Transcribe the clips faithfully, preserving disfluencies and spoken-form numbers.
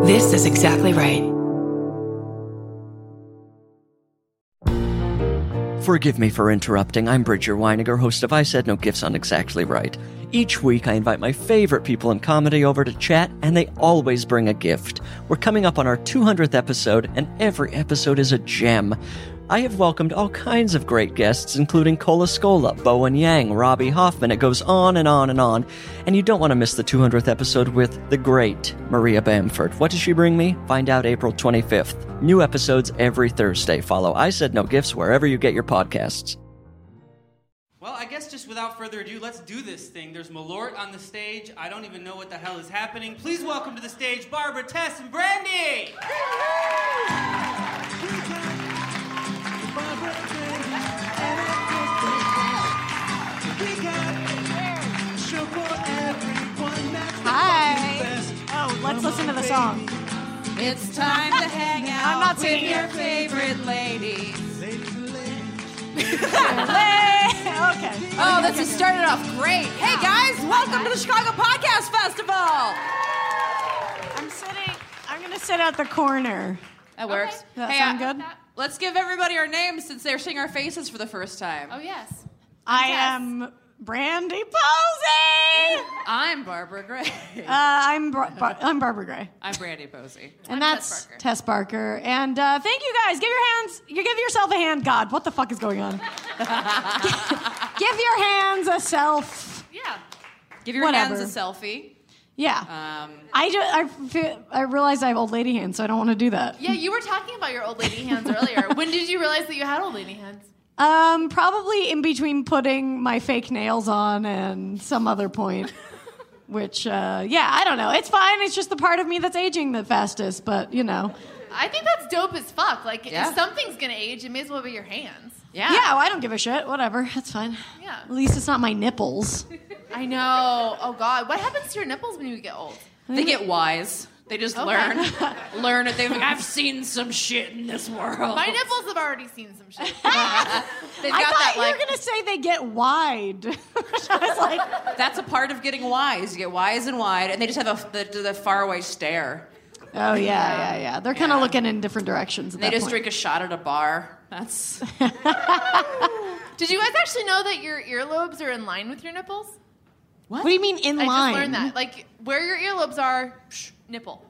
This is exactly right. Forgive me for interrupting. I'm Bridger Weiniger, host of I Said No Gifts on Exactly Right. Each week, I invite my favorite people in comedy over to chat, and they always bring a gift. We're coming up on our two hundredth episode, and every episode is a gem. I have welcomed all kinds of great guests, including Cola Scola, Bowen Yang, Robbie Hoffman. It goes on and on and on. And you don't want to miss the two hundredth episode with the great Maria Bamford. What does she bring me? Find out April twenty-fifth. New episodes every Thursday. Follow I Said No Gifts wherever you get your podcasts. Well, I guess just without further ado, let's do this thing. There's Malort on the stage. I don't even know what the hell is happening. Please welcome to the stage Barbara, Tess, and Brandy! Hi. Oh, let's listen to the song. It's time to hang out I'm not with singing your it. favorite ladies. Okay. Oh, this has started off great. Hey, guys, welcome to the Chicago Podcast Festival. I'm sitting, I'm going to sit at the corner. That works. Does that hey, sound uh, good? Let's give everybody our names since they're seeing our faces for the first time. Oh, yes. I Tess. am Brandy Posey. I'm Barbara Gray. Uh, I'm Bar- Bar- I'm Barbara Gray. I'm Brandy Posey. And I'm that's Tess Barker. Tess Barker. And uh, thank you guys. Give your hands. You give yourself a hand. God, what the fuck is going on? Give your hands a self. Yeah. Give your Whatever. hands a selfie. Yeah. Um, I just I feel, I realized I have old lady hands, so I don't want to do that. Yeah, you were talking about your old lady hands earlier. When did you realize that you had old lady hands? Um, probably in between putting my fake nails on and some other point. Which, uh, yeah, I don't know. It's fine. It's just the part of me that's aging the fastest. But you know. I think that's dope as fuck. Like, Yeah. if something's gonna age, it may as well be your hands. yeah. Yeah, well, I don't give a shit. Whatever. That's fine. Yeah. At least it's not my nipples. I know. Oh, God. What happens to your nipples when you get old? They get wise. They just Okay. learn. learn it. They're like, I've seen some shit in this world. My nipples have already seen some shit. They've got I thought that, you like, were going to say they get wide. I was like, that's a part of getting wise. You get wise and wide, and they just have a, the, the faraway stare. oh, yeah, yeah, yeah. They're kind of Yeah. looking in different directions. At They that just point. drink a shot at a bar. That's Did you guys actually know that your earlobes are in line with your nipples? What do you mean in I line? just learned that. Like, where your earlobes are, psh, nipple.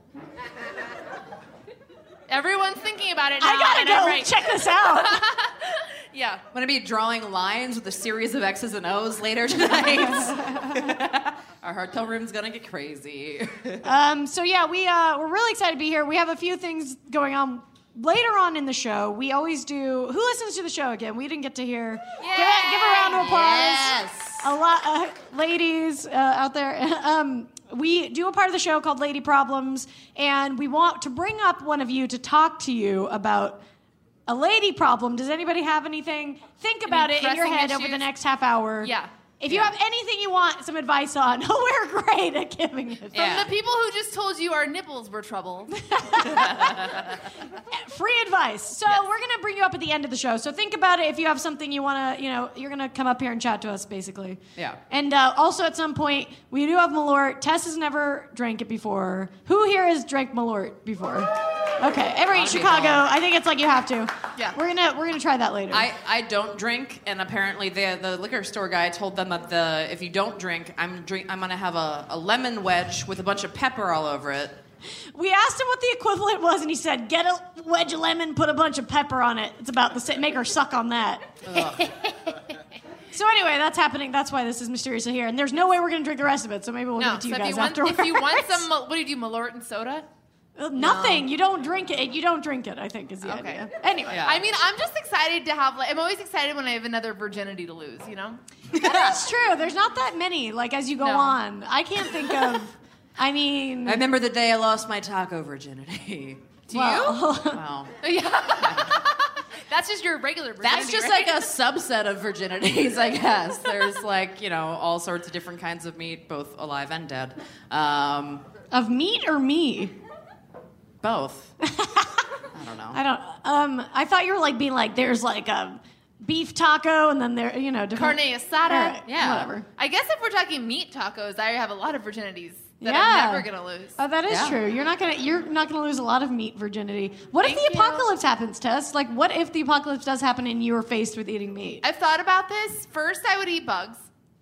Everyone's thinking about it now. I gotta and I'm go right. check this out. Yeah. I'm gonna be drawing lines with a series of X's and O's later tonight. Our hotel room's gonna get crazy. Um, so yeah, we uh, we're really excited to be here. We have a few things going on later on in the show. We always do. Who listens to the show again? We didn't get to hear. Give, a, give a round of applause. Yes. A lot, uh, ladies uh, out there. Um, we do a part of the show called Lady Problems, and we want to bring up one of you to talk to you about a lady problem. Does anybody have anything? Think about it in your pressing head over issues? the next half hour. Yeah. If you Yeah. have anything you want some advice on, we're great at giving it. From Yeah. the people who just told you our nipples were trouble. Free advice. So Yes. we're gonna bring you up at the end of the show. So think about it. If you have something you wanna, you know, you're gonna come up here and chat to us, basically. Yeah. And uh, also at some point, we do have Malort. Tess has never drank it before. Who here has drank Malort before? Okay, every Lot of Chicago. people. I think it's like you have to. Yeah. We're gonna we're gonna try that later. I, I don't drink, and apparently the the liquor store guy told them that the if you don't drink, I'm drink I'm gonna have a, a lemon wedge with a bunch of pepper all over it. we asked him what the equivalent was, and he said, "Get a wedge of lemon, put a bunch of pepper on it. It's about the same. Make her suck on that." So anyway, that's happening. That's why this is mysteriously here. And there's no way we're gonna drink the rest of it. So maybe we'll No, give it to so you if guys you, want, afterwards. if you want some, what do you do, Malort and soda? Uh, Nothing. You don't drink it. You don't drink it, I think, is the Okay. idea. Anyway. Yeah. I mean, I'm just excited to have, like, I'm always excited when I have another virginity to lose, you know? That's true. There's not that many, like, as you go No. on. I can't think of, I mean... I remember the day I lost my taco virginity. Do well, Wow. you? Yeah. That's just your regular virginity, That's just right? like a subset of virginities, I guess. There's like, you know, all sorts of different kinds of meat, both alive and dead. Um, of meat or me? both. I don't know. I don't, um, I thought you were, like, being like, there's, like, a beef taco, and then there, you know, different... Carne asada. All right, Yeah. Whatever. I guess if we're talking meat tacos, I have a lot of virginities that Yeah. I'm never gonna lose. Oh, that is Yeah. true. You're not gonna you're not gonna lose a lot of meat virginity. What if Thank the you. apocalypse happens, Tess? Like, what if the apocalypse does happen and you are faced with eating meat? I've thought about this. First, I would eat bugs.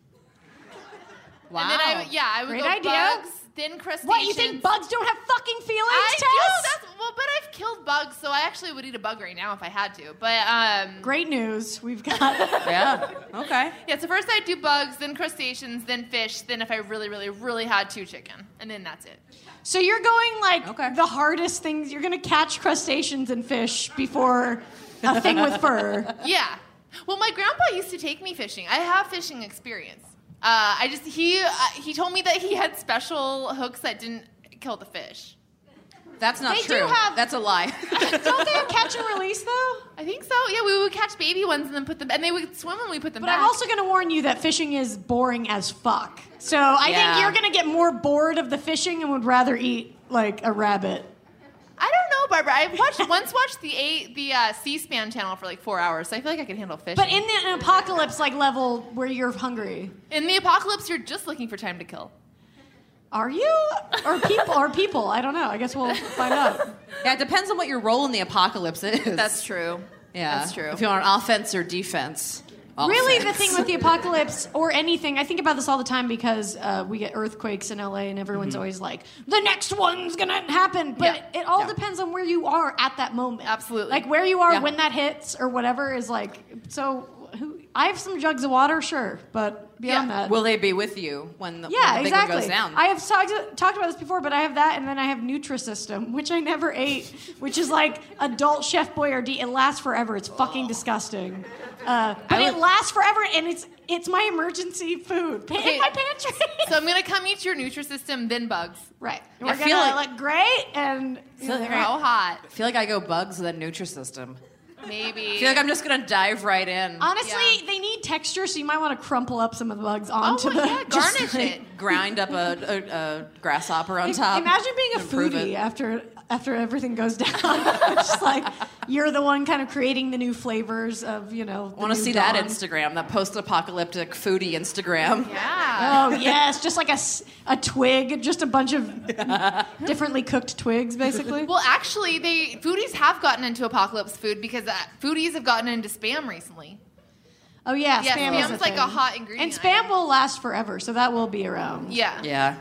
Wow. And then I would, yeah, I would Great go idea. bugs, then crustaceans. What, you think bugs don't have fucking feelings, I Tess? do. That's well, but I've killed bugs, so I actually would eat a bug right now if I had to. But um, Great news. We've got Yeah. Okay. yeah. So first I'd do bugs, then crustaceans, then fish, then if I really, really, really had to, chicken, and then that's it. So you're going like Okay. the hardest things. You're gonna catch crustaceans and fish before a thing with fur. Yeah. Well, my grandpa used to take me fishing. I have fishing experience. Uh, I just he uh, he told me that he had special hooks that didn't kill the fish. That's not They do true. have- That's a lie. Don't they have catch and release though? I think so. Yeah, we would catch baby ones and then put them, and they would swim when we put them But back. I'm also gonna warn you that fishing is boring as fuck. So I Yeah. think you're gonna get more bored of the fishing and would rather eat like a rabbit. I don't know, Barbara. I watched once watched the a, the uh, C-SPAN channel for like four hours, so I feel like I could handle fishing. But in the an apocalypse like level where you're hungry, in the apocalypse, you're just looking for time to kill. are you? Or people? Or people? I don't know. I guess we'll find out. Yeah, it depends on what your role in the apocalypse is. That's true. yeah. That's true. If you're on offense or defense. Really, the Offense. thing with the apocalypse or anything, I think about this all the time because uh, we get earthquakes in L A and everyone's always like, the next one's gonna happen. But Yeah. it all Yeah. depends on where you are at that moment. Absolutely. Like where you are Yeah. when that hits or whatever is like, so who, I have some jugs of water, sure, but beyond Yeah. that. Will they be with you when the, yeah, when the big exactly. one goes down? I have talked, talked about this before, but I have that, and then I have Nutrisystem, which I never ate, which is like adult Chef Boyardee. It lasts forever. It's fucking disgusting. Uh, but I it would- lasts forever, and it's it's my emergency food pa- Okay. in my pantry. So I'm gonna come eat your Nutrisystem, then bugs. right. I We're feel gonna like- look great, and feel like- How hot? I feel like I go bugs with a Nutrisystem. Maybe. I feel like I'm just gonna dive right in. honestly, Yeah. they need texture, so you might want to crumple up some of the bugs onto Oh, the. yeah, just garnish like- it. Grind up a, a, a grasshopper on top. Imagine being a Improve foodie it. after after everything goes down. Just like you're the one kind of creating the new flavors of, you know. I want to new see that dawn. Instagram, that post-apocalyptic foodie Instagram. Yeah. Oh yes, just like a, s- a twig, just a bunch of differently cooked twigs, basically. Well, actually, they foodies have gotten into apocalypse food because uh, foodies have gotten into spam recently. Oh yeah, Yeah, spam is spam's a like thing. a hot ingredient and spam item. will last forever, so that will be around. Yeah. Yeah.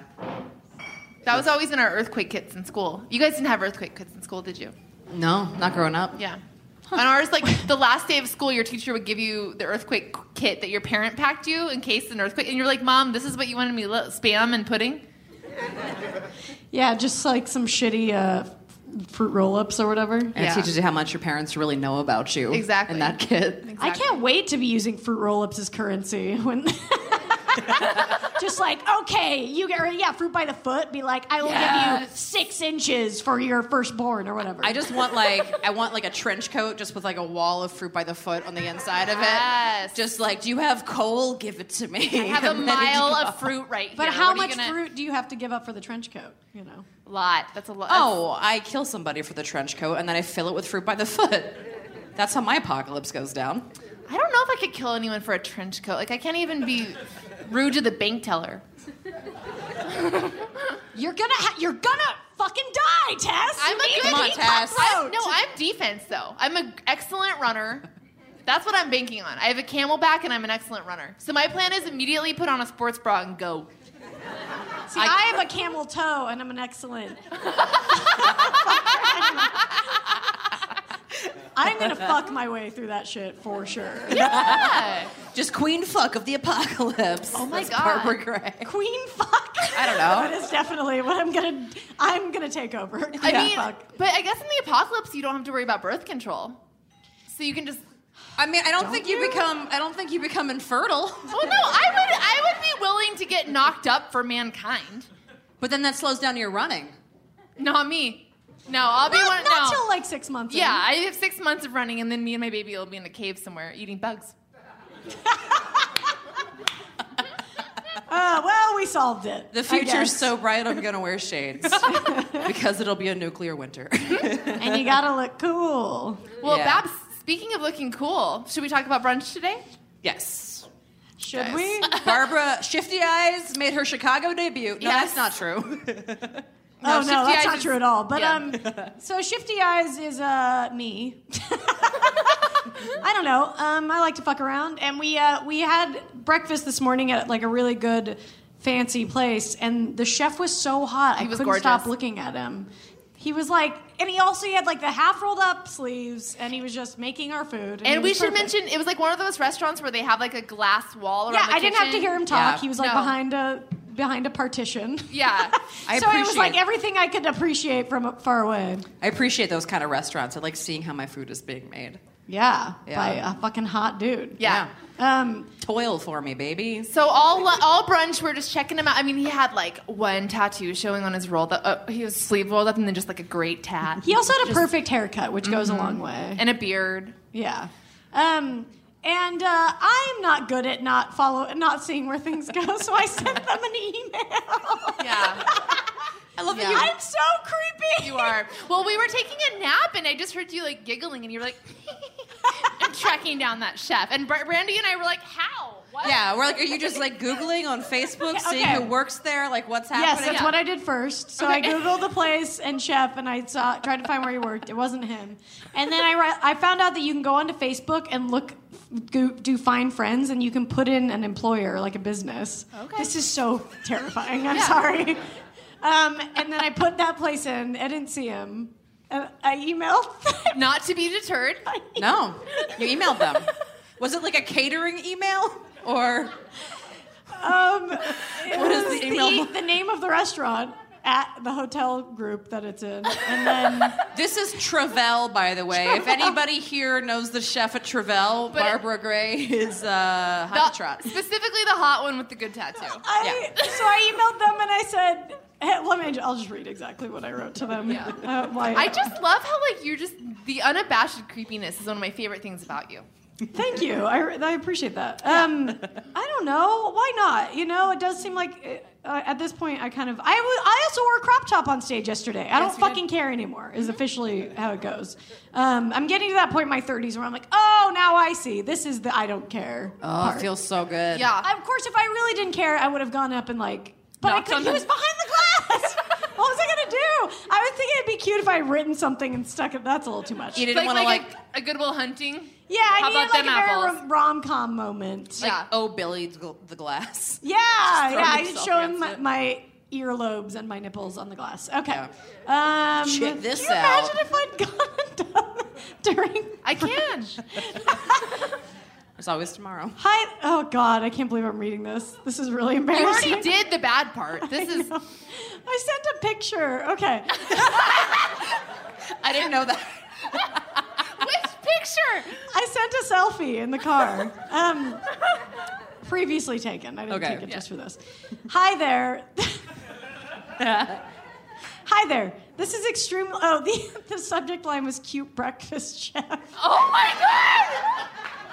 That was always in our earthquake kits in school. You guys didn't have earthquake kits in school, did you? No, not growing up. Yeah. On ours, like the last day of school, your teacher would give you the earthquake kit that your parent packed you in case an earthquake, and you're like, "Mom, this is what you wanted me to li- spam and pudding." Yeah, just like some shitty uh, fruit roll-ups or whatever. And Yeah. it teaches you how much your parents really know about you. Exactly. In that kit. I can't wait to be using fruit roll-ups as currency when. Just like, okay, you get, or yeah, fruit by the foot. Be like, I will give you Yes. six inches for your firstborn or whatever. I just want like I want like a trench coat just with like a wall of fruit by the foot on the inside of it. Yes. Just like, do you have coal? Give it to me. I have a And then you mile go. of fruit right here. But how What are you much gonna- fruit do you have to give up for the trench coat? You know. Lot. That's a lot. Oh, I kill somebody for the trench coat and then I fill it with fruit by the foot. That's how my apocalypse goes down. I don't know if I could kill anyone for a trench coat. Like, I can't even be rude to the bank teller. You're gonna ha- you're gonna fucking die, Tess. I'm You a need good to Come on, eat Tess. that I'm, fruit. no, I'm defense though. I'm an excellent runner. That's what I'm banking on. I have a Camelback and I'm an excellent runner. So my plan is immediately put on a sports bra and go. See, I, have a camel toe and I'm an excellent. I'm gonna fuck my way through that shit for sure. Yeah. Just queen fuck of the apocalypse. Oh my That's God. Barbara Gray. Queen fuck. I don't know. That is definitely what I'm gonna. I'm gonna take over. Queen I mean, fuck. but I guess in the apocalypse you don't have to worry about birth control. So you can just. I mean, I don't, Don't think you you? become. I don't think you become infertile. Oh no, I would. I would be willing to get knocked up for mankind. But then that slows down your running. Not me. No, I'll be Not, one. not no. till like six months. Yeah, in. I have six months of running, and then me and my baby will be in a cave somewhere eating bugs. Uh, well, we solved it. The I future's guess. so bright, I'm gonna wear shades because it'll be a nuclear winter. And you gotta look cool. Well, Yeah. Babs, speaking of looking cool, should we talk about brunch today? Yes. Should guys. we? Barbara Shifty Eyes made her Chicago debut. No, Yes. that's not true. Oh, no, Shifty that's Eyes not is- true at all. But yeah. um, so Shifty Eyes is uh me. I don't know. Um, I like to fuck around, and we uh we had breakfast this morning at like a really good, fancy place, and the chef was so hot I was couldn't gorgeous. stop looking at him. He was like, and he also he had like the half rolled up sleeves, and he was just making our food. And, And he we was should perfect. mention, it was like one of those restaurants where they have like a glass wall around Yeah, the I didn't have to kitchen. hear him talk. Yeah. He was like No. behind a behind a partition. Yeah. I so it was appreciate- like everything I could appreciate from far away. I appreciate those kind of restaurants. I like seeing how my food is being made. Yeah, Yeah. by a fucking hot dude. Yeah. Um, Toil for me, baby. So all all brunch, we're just checking him out. I mean, he had like one tattoo showing on his roll. That uh, he was sleeve rolled up, and then just like a great tat. he also had a Just- perfect haircut, which goes a long way. and a beard. Yeah. Um, and uh, I'm not good at not follow, not seeing where things go, so I sent them an email. Yeah, I love Yeah. that you. I'm so creepy. you are. Well, we were taking a nap, and I just heard you like giggling, and you were like, and tracking down that chef. And Br- Brandy and I were like, how? What? Yeah, we're like, are you just like Googling on Facebook, seeing Okay. who works there, like what's Yes, happening? that's Yeah. what I did first. So I googled the place and chef, and I saw tried to find where he worked. It wasn't him. And then I ri- I found out that you can go onto Facebook and look go, do find friends, and you can put in an employer like a business. Okay. This is so terrifying. I'm Yeah. sorry. Um, and then I put that place in. I didn't see him. And I emailed. Not to be deterred. No, you emailed them. Was it like a catering email or? Um, it What is was the email? The, name of the restaurant at the hotel group that it's in, and then. This is Travell, by the way. If anybody here knows the chef at Travell, But- Barbara Gray is uh, The- hot to trot. specifically the hot one with the good tattoo. I, So I emailed them and I said, hey, let me, I'll just read exactly what I wrote to them. Yeah. Uh, why, I just love how like you're just the unabashed creepiness is one of my favorite things about you. Thank you. I, I appreciate that. Um, I don't know. Why not? You know, it does seem like uh, at this point I kind of, I, w- I also wore a crop top on stage yesterday. I don't you did. fucking care anymore is officially how it goes. Um, I'm getting to that point in my thirties where I'm like, oh, now I see. This is the I don't care Oh, part. it feels so good. Yeah. Of course, if I really didn't care, I would have gone up and like. But I Knocked could, on he the- was behind the glass. What was I gonna do? I was thinking it'd be cute if I had written something and stuck it. That's a little too much. You It's didn't like, want to like, like, a, a Good Will Hunting. Yeah, I How needed about like them a very apples? rom com moment. Like, yeah. oh, Billy the the glass. Yeah, throw yeah. I yourself was showing my, against it. my earlobes and my nipples on the glass. Okay. Yeah. Um, Check this can you out. imagine if I'd gone done during? I can. There's always tomorrow. Hi. Oh God, I can't believe I'm reading this. This is really You embarrassing. already did the bad part. This I is. know. I sent a picture. Okay. I didn't know that. Which picture? I sent a selfie in the car. Um, previously taken. I didn't Okay. take it just for this. Hi there. Hi there. This is extreme. Oh, the, the subject line was cute breakfast chef. Oh my god!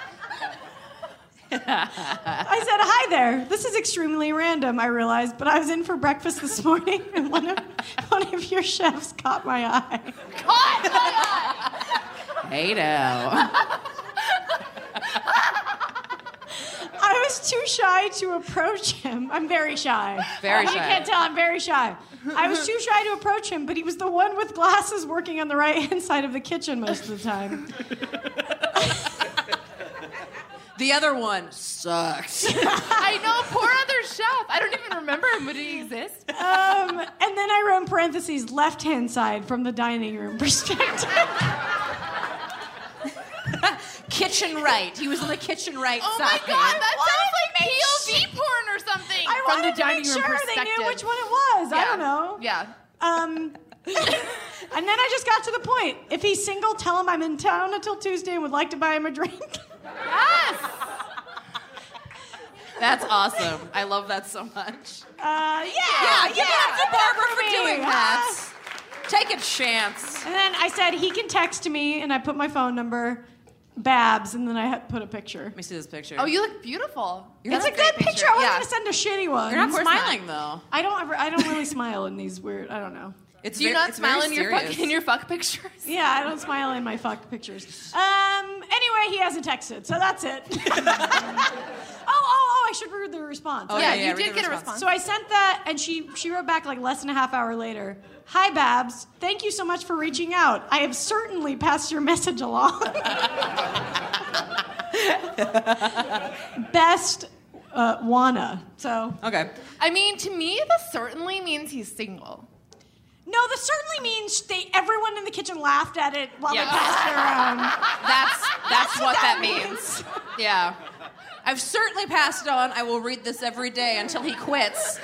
I said, hi there. This is extremely random, I realized, but I was in for breakfast this morning and one of, one of your chefs caught my eye. Hey now. I was too shy to approach him. I'm very shy. Very You shy. can't tell, I'm very shy. I was too shy to approach him, but he was the one with glasses working on the right-hand side of the kitchen most of the time. The other one sucks. I know, poor other chef. I don't even remember him, but he exists. Um, and then I wrote in parentheses, left-hand side from the dining room perspective. Kitchen right. He was on the kitchen right Oh side. my god, that Wanted sounds to like make P O V porn or something. I From wanted the dining to make room sure perspective. they knew which one it was. I Yeah. don't know. Yeah. Um, and then I just got to the point. If he's single, tell him I'm in town until Tuesday and would like to buy him a drink. Yes. That's awesome. I love that so much. Uh, yeah, Yeah, yeah, give it up to Barbara for me. doing that. Take a chance. And then I said he can text me, and I put my phone number, Babs, and then I had put a picture. Let me see this picture. Oh, you look beautiful. You're It's not a good great picture. I wasn't Yeah. gonna send a shitty one. You're not course not. smiling though. I don't ever. I don't really smile in these weird. I don't know. It's Do you very, not it's smile very in your serious. fuck in your fuck pictures? Yeah, I don't smile in my fuck pictures. Um. Anyway, he hasn't texted, so that's it. oh, oh, oh! I should read the response. Oh, yeah, yeah, yeah, you read did the get a response. response. So I sent that, and she she wrote back like less than a half hour later. Hi, Babs. Thank you so much for reaching out. I have certainly passed your message along. Best uh, Juana. So Okay. I mean, to me, this certainly means he's single. no, this certainly means they everyone in the kitchen laughed at it while Yeah. they passed it around. That's that's what that that means. Yeah. I've certainly passed it on. I will read this every day until he quits.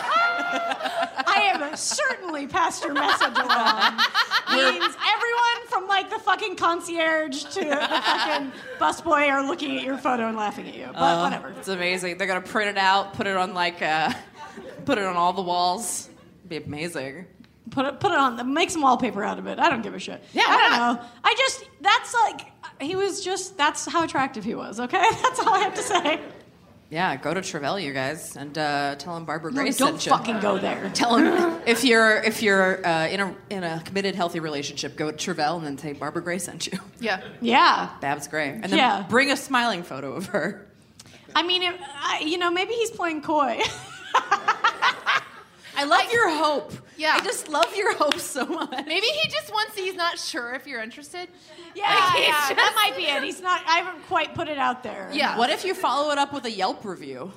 I have certainly passed your message along. Means everyone from like the fucking concierge to the fucking busboy are looking at your photo and laughing at you. But Uh, whatever. It's amazing. They're gonna print it out, put it on like, uh, put it on all the walls. It'd be amazing. Put it, put it on. Make some wallpaper out of it. I don't give a shit. Yeah, I why don't not? know. I just that's like he was just that's how attractive he was. Okay, that's all I have to say. Yeah, go to Travell, you guys, and uh, tell him Barbara No, Grace don't sent you. fucking go there. Tell him if you're if you're uh, in a in a committed, healthy relationship, go to Travell and then say Barbara Gray sent you. Yeah. Yeah. Babs Gray, and then Yeah. bring a smiling photo of her. I mean, it, I, you know, maybe he's playing coy. I love your hope. Yeah. I just love your hope so much. Maybe he just wants to, he's not sure if you're interested. Yeah, Like, he's yeah, just- that might be it. He's not. I haven't quite put it out there. Yeah. What if you follow it up with a Yelp review?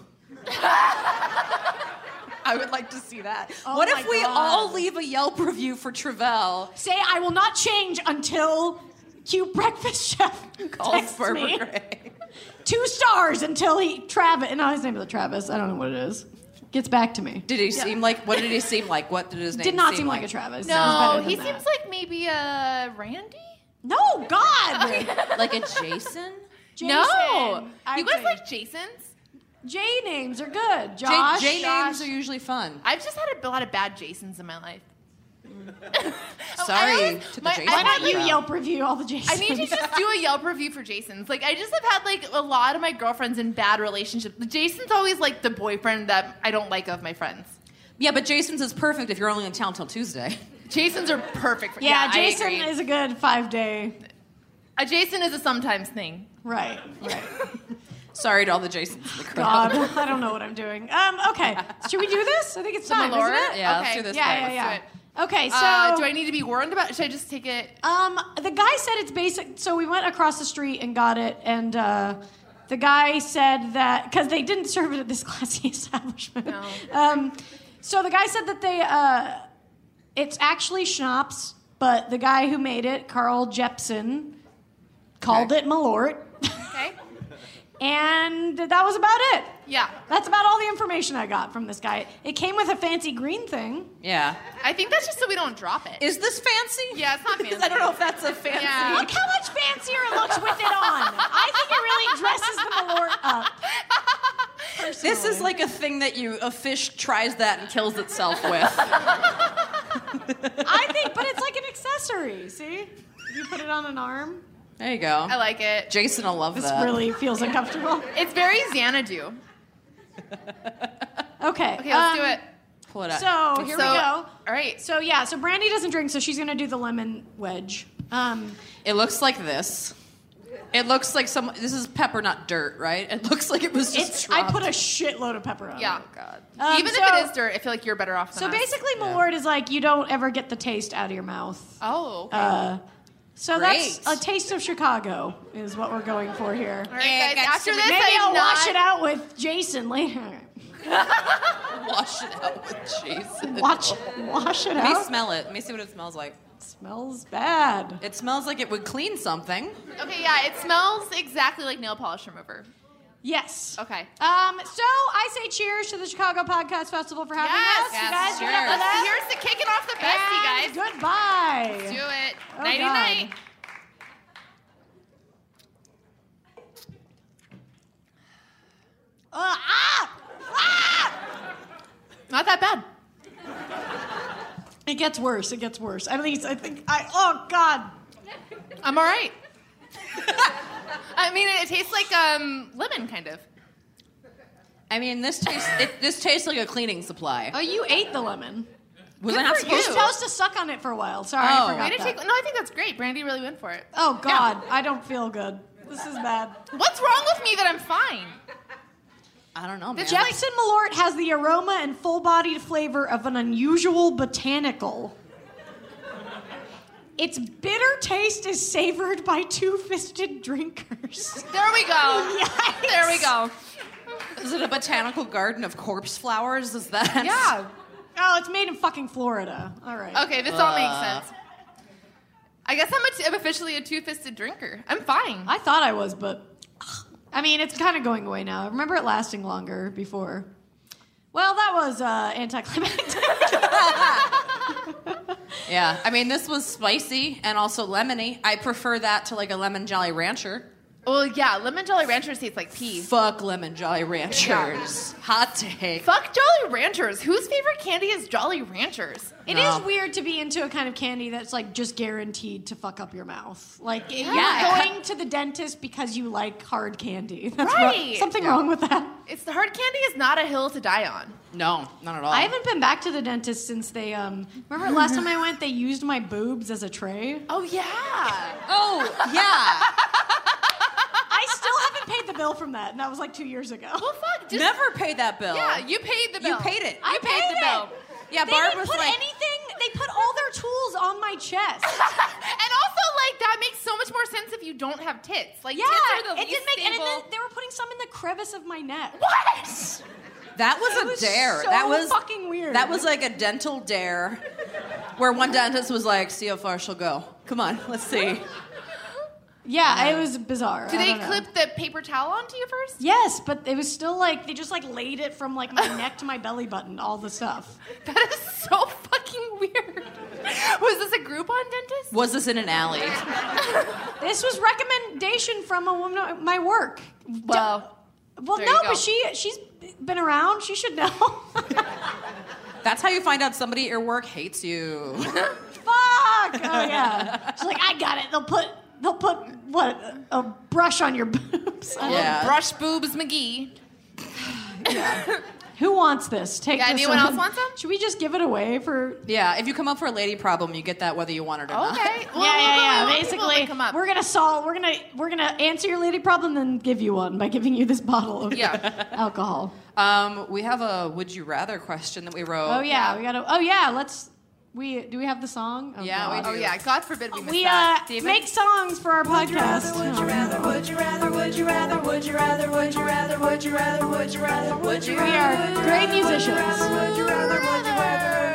I would like to see that. Oh what my if we God. all leave a Yelp review for Travell? Say I will not change until Q Breakfast Chef Calls texts Barbara me. Gray. Two stars until he Travis. No, his name is Travis. I don't know what it is. Gets back to me. Did he seem like? What did he seem like? What did his name? Did not seem seem like a Travis. It was No, better than he that. seems like maybe a Randy? No, God. like a Jason. Jason, No. I You guys think. like Jasons? J names are good. J, Josh. J Josh. names are usually fun. I've just had a lot of bad Jasons in my life. Oh, Sorry I always- to the my- Jason. Why I've not had, you like, Yelp review all the Jasons? I need to just do a Yelp review for Jasons. Like, I just have had, like, a lot of my girlfriends in bad relationships. The Jason's always, like, the boyfriend that I don't like of my friends. Yeah, but Jason's is perfect if you're only in town till Tuesday. Jasons are perfect for Yeah, I Jason agree. is a good five day. A Jason is a sometimes thing. Right, right. Sorry to all the Jasons in the crowd. God, I don't know what I'm doing. Um, okay, should we do this? I think it's time, Malort? isn't it? Yeah, Okay. let's do this. Yeah, part. yeah, Let's yeah. do Okay, so Uh, do I need to be warned about it? Should I just take it? um, the guy said it's basic. So we went across the street and got it, and uh, the guy said that because they didn't serve it at this classy establishment. No. Um, so the guy said that they uh, it's actually schnapps, but the guy who made it, Carl Jepsen, called Okay. it Malort, Okay. and that was about it. Yeah. That's about all the information I got from this guy. It came with a fancy green thing. Yeah. I think that's just so we don't drop it. Is this fancy? Yeah, it's not Because fancy. I don't know if that's a fancy. Yeah. Look how much fancier it looks with it on. I think it really dresses the Malort up. This is personally. like a thing that you a fish tries that and kills itself with. I think, but it's like an accessory. See? You put it on an arm. There you go. I like it. Jason will love This that. really feels uncomfortable. It's very Xanadu. Okay. Okay, let's do um, it. Pull it out. So here So- we go. All right. So yeah, so Brandy doesn't drink, so she's gonna do the lemon wedge. Um, It looks like this. It looks like some. This is pepper, not dirt, right? It looks like it was just. it's I dropped. put a shitload of pepper on Yeah. it. Oh God. Um, Even so, if it is dirt, I feel like you're better off than So us. basically, Malort is like you don't ever get the taste out of your mouth. Oh, okay. Uh, so Great. that's a taste of Chicago is what we're going for here. All right, Yeah, guys. got After some- this, Maybe I'm I'll not... wash it out with Jason later. Wash it out with Jason. Watch, wash it Let me out. smell it. Let me see what it smells like. Smells bad. It smells like it would clean something. Okay, yeah, it smells exactly like nail polish remover. Yes. Okay. Um. So I say cheers to the Chicago Podcast Festival for having Yes, us. yes, you guys, give it up cheers. for that. Here's the kicking off the bestie, guys. And goodbye. Do it. Oh, Nighty God. night. Uh, ah! Ah! Not that bad. It gets worse. It gets worse. At least I think I. Oh God. I'm all right. I mean, it tastes like um, lemon, kind of. I mean, this tastes. It, this tastes like a cleaning supply. Oh, you ate the lemon. Was Good I not for supposed You're you. to? supposed to suck on it for a while. Sorry, Oh. I Way forgot to that. take. No, I think that's great. Brandy really went for it. Oh God, I don't feel good. This is bad. What's wrong with me that I'm fine? I don't know, man. Jackson Malort has the aroma and full-bodied flavor of an unusual botanical. Its bitter taste is savored by two-fisted drinkers. There we go. Yikes. There we go. Is it a botanical garden of corpse flowers? Is that? Yeah. Oh, it's made in fucking Florida. All right. Okay, this all makes sense. I guess I'm, a t- I'm officially a two-fisted drinker. I'm fine. I thought I was, but ugh, I mean, it's kind of going away now. I remember it lasting longer before. Well, that was uh, anticlimactic. Yeah, I mean, this was spicy and also lemony. I prefer that to like a lemon Jolly Rancher. Well, yeah, lemon Jolly Ranchers taste like pee. Fuck lemon Jolly Ranchers. Hot take. Fuck Jolly Ranchers. Whose favorite candy is Jolly Ranchers? It No. is weird to be into a kind of candy that's like just guaranteed to fuck up your mouth. Like Yeah. you're going to the dentist because you like hard candy. That's Right. wrong- something wrong with that. It's the hard candy is not a hill to die on. No, not at all. I haven't been back to the dentist since they um remember last time I went they used my boobs as a tray. Oh yeah. Oh, yeah. I still haven't paid the bill from that, and that was like two years ago. Well, fuck. Just, Never paid that bill. Yeah, you paid the bill. You paid it. I You paid the it. bill. Yeah, They Barb didn't was put like, anything. They put all their tools on my chest. And also, like, that makes so much more sense if you don't have tits. Like, Yeah, tits are the it least didn't make. And stable. then they were putting some in the crevice of my neck. What? that was It a was dare. so that was fucking weird. That was like a dental dare, where one dentist was like, "See how far she'll go. Come on, let's see." Yeah, it was bizarre. Do I they don't know. clip the paper towel onto you first? Yes, but it was still like they just like laid it from like my neck to my belly button, all the stuff. That is so fucking weird. Was this a Groupon dentist? Was this in an alley? This was recommendation from a woman at my work. Well, Well, there no, you go. but she she's been around. She should know. That's how you find out somebody at your work hates you. Fuck. Oh yeah. She's like, I got it. They'll put they'll put what a brush on your boobs. I don't- Yeah. Brush boobs McGee. Who wants this? Take Yeah, this. anyone on. else want some? Should we just give it away for? Yeah, if you come up for a lady problem, you get that whether you want it or not. Okay. Well, yeah, yeah, we'll- yeah. we'll- people Basically, that come up. we're gonna solve. We're gonna we're gonna answer your lady problem, then give you one by giving you this bottle of Yeah. alcohol. Um, we have a would you rather question that we wrote. Oh yeah, we gotta. Oh yeah, let's. We do we have the song? Oh, Yeah, we God. do. Oh yeah, God forbid we miss We that. uh, David? make songs for our podcast. Would you rather, would you rather, would you rather, would you rather, would you rather, would you rather, would you rather, would you We are great musicians. would you rather, would you